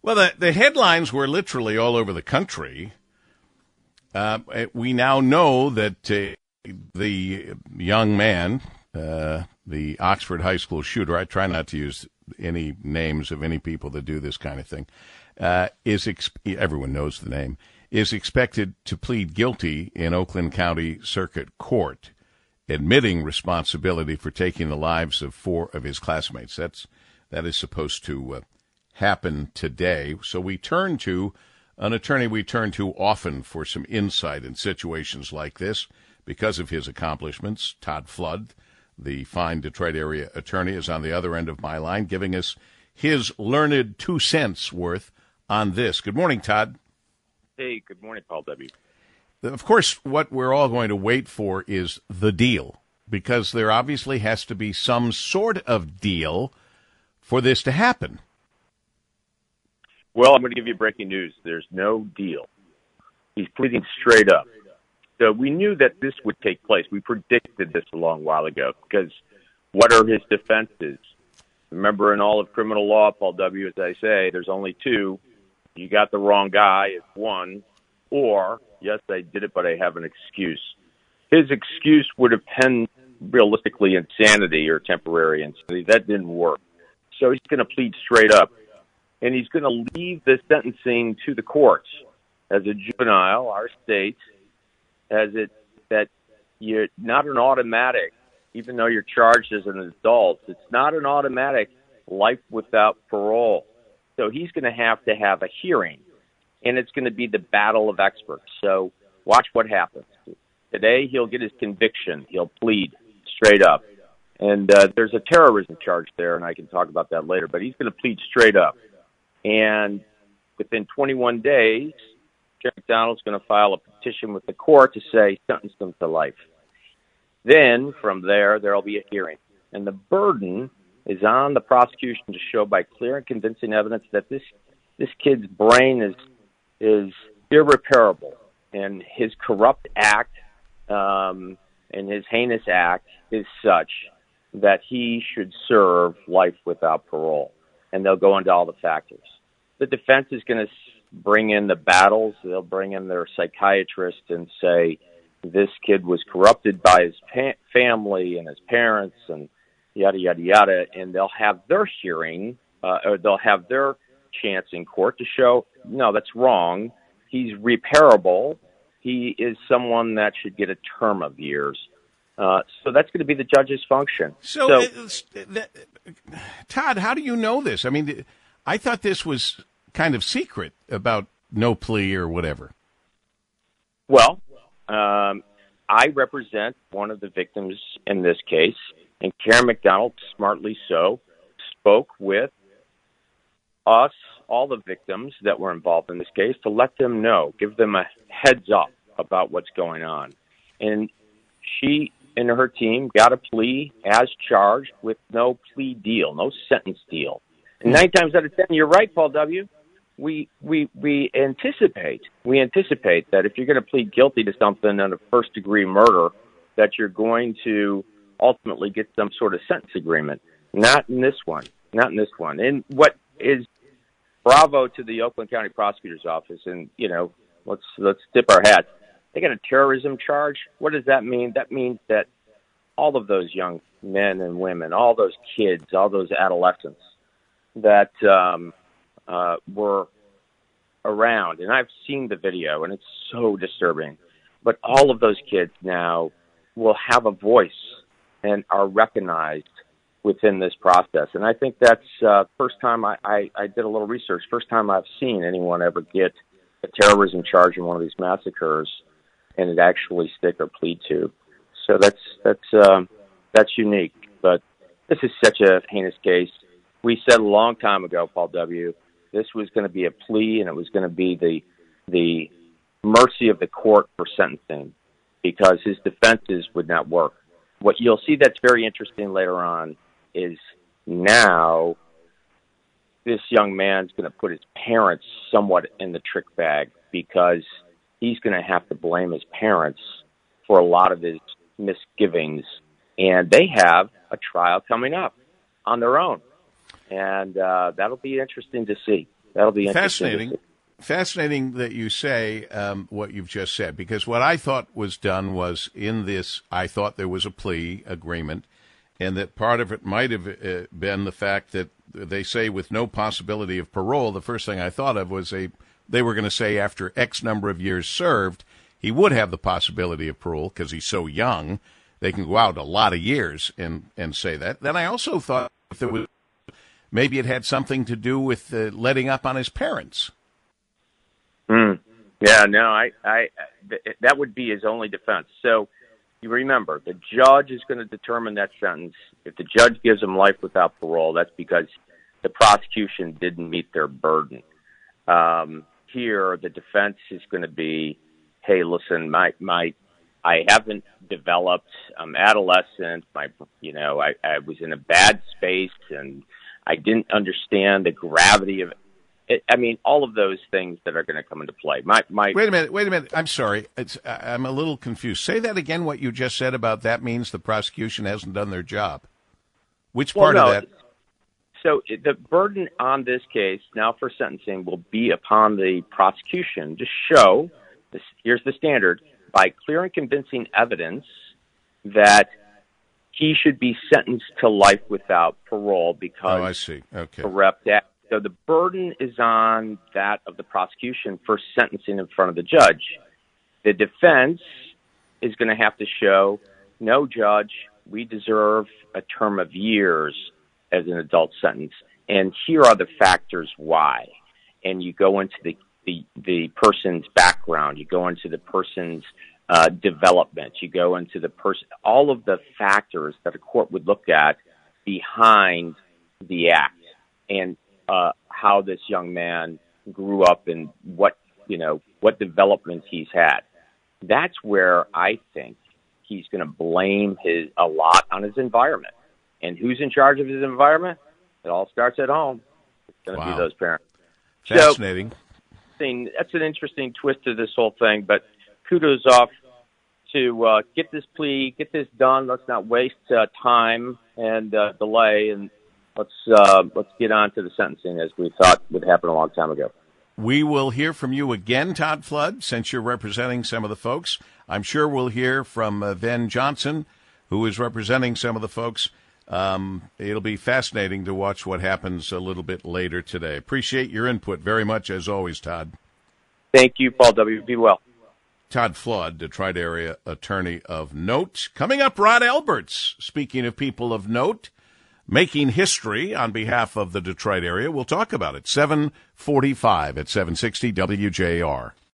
Well, the headlines were literally all over the country. We now know that the young man, the Oxford High School shooter, I try not to use any names of any people that do this kind of thing, everyone knows the name, is expected to plead guilty in Oakland County Circuit Court, admitting responsibility for taking the lives of 4 of his classmates. That is supposed to happen today. So we turn to an attorney we turn to often for some insight in situations like this because of his accomplishments. Todd Flood, the fine Detroit area attorney, is on the other end of my line giving us his learned 2 cents worth on this. Good morning, Todd. Hey, good morning, Paul W. Of course, what we're all going to wait for is the deal, because there obviously has to be some sort of deal for this to happen. Well, I'm going to give you breaking news. There's no deal. He's pleading straight up. So we knew that this would take place. We predicted this a long while ago, because what are his defenses? Remember, in all of criminal law, Paul W., as I say, there's only 2. You got the wrong guy, it's 1. Or, yes, I did it, but I have an excuse. His excuse would have been realistically insanity or temporary insanity. That didn't work. So he's going to plead straight up. And he's going to leave the sentencing to the courts. As a juvenile, our state has it that you're not an automatic, even though you're charged as an adult, it's not an automatic life without parole. So he's going to have a hearing, and it's going to be the battle of experts. So watch what happens. Today he'll get his conviction. He'll plead straight up. And there's a terrorism charge there, and I can talk about that later, but he's going to plead straight up. And within 21 days, Jerry McDonald's going to file a petition with the court to say, sentence them to life. Then, from there will be a hearing. And the burden is on the prosecution to show by clear and convincing evidence that this kid's brain is irreparable. And his corrupt act and his heinous act is such that he should serve life without parole. And they'll go into all the factors. The defense is going to bring in the battles. They'll bring in their psychiatrist and say, this kid was corrupted by his family and his parents and yada, yada, yada. And they'll have their hearing, or they'll have their chance in court to show, no, that's wrong. He's repairable. He is someone that should get a term of years. So that's going to be the judge's function. So Todd, how do you know this? I mean, I thought this was kind of secret about no plea or whatever. Well, I represent one of the victims in this case, and Karen McDonald, smartly so, spoke with us, all the victims that were involved in this case, to let them know, give them a heads up about what's going on. And she and her team got a plea as charged with no plea deal, no sentence deal. And 9 times out of 10, you're right, Paul W., we anticipate that if you're going to plead guilty to something on a first-degree murder, that you're going to ultimately get some sort of sentence agreement. Not in this one. And what is bravo to the Oakland County Prosecutor's Office, and, let's tip our hats. They got a terrorism charge. What does that mean? That means that all of those young men and women, all those kids, all those adolescents that were around, and I've seen the video, and it's so disturbing, but all of those kids now will have a voice and are recognized within this process. And I think that's first time I did a little research, first time I've seen anyone ever get a terrorism charge in one of these massacres and it actually stick or plead to. So that's unique. But this is such a heinous case. We said a long time ago, Paul W., this was going to be a plea and it was going to be the mercy of the court for sentencing because his defenses would not work. What you'll see that's very interesting later on is now this young man's going to put his parents somewhat in the trick bag because he's going to have to blame his parents for a lot of his misgivings. And they have a trial coming up on their own. And that'll be interesting to see. That'll be interesting. Fascinating that you say what you've just said, because what I thought was done was in this, I thought there was a plea agreement, and that part of it might have been the fact that they say with no possibility of parole. The first thing I thought of was they were going to say after X number of years served, he would have the possibility of parole because he's so young. They can go out a lot of years and say that. Then I also thought if there was, maybe it had something to do with letting up on his parents. Yeah, no, that would be his only defense. So you remember, the judge is going to determine that sentence. If the judge gives him life without parole, that's because the prosecution didn't meet their burden. Here, the defense is going to be, hey, listen, I haven't developed. I'm adolescent. I was in a bad space, and I didn't understand the gravity of it. I mean, all of those things that are going to come into play. Wait a minute. I'm sorry. I'm a little confused. Say that again. What you just said about that means the prosecution hasn't done their job. Which part of that? So the burden on this case now for sentencing will be upon the prosecution to show this. Here's the standard: by clear and convincing evidence that he should be sentenced to life without parole because I see. Okay. Corrupt act. So the burden is on that of the prosecution for sentencing in front of the judge. The defense is going to have to show, no, judge, we deserve a term of years as an adult sentence, and here are the factors why. And you go into the person's background, you go into the person's development, you go into the all of the factors that a court would look at behind the act, and how this young man grew up and what developments he's had. That's where I think he's going to blame a lot on his environment. And who's in charge of his environment? It all starts at home. It's going to be those parents. Fascinating. So, that's an interesting twist to this whole thing, but kudos off to get this plea, get this done. Let's not waste time and delay, and let's get on to the sentencing as we thought would happen a long time ago. We will hear from you again, Todd Flood, since you're representing some of the folks. I'm sure we'll hear from Ben Johnson, who is representing some of the folks. It'll be fascinating to watch what happens a little bit later today. Appreciate your input very much, as always, Todd. Thank you, Paul W. Be well. Todd Flood, Detroit area attorney of note. Coming up, Rod Alberts. Speaking of people of note, making history on behalf of the Detroit area. We'll talk about it. 7:45 at 760 WJR.